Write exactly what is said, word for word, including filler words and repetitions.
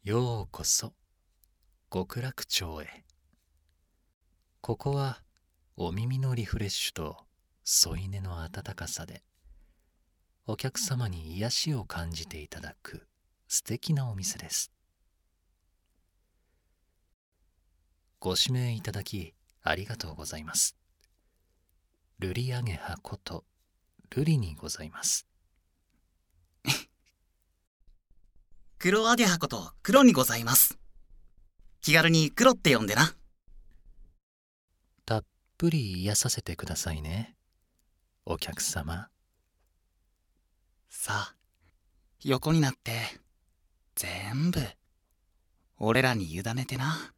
ようこそ極楽町へ。ここはお耳のリフレッシュと添い寝の温かさでお客様に癒しを感じていただく素敵なお店です。ご指名いただきありがとうございます。ルリアゲハことルリにございます。 黒アゲハこと黒にございます。気軽に黒って呼んでな。 たっぷり癒させてくださいね、お客様。 さあ、横になって全部俺らに委ねてな。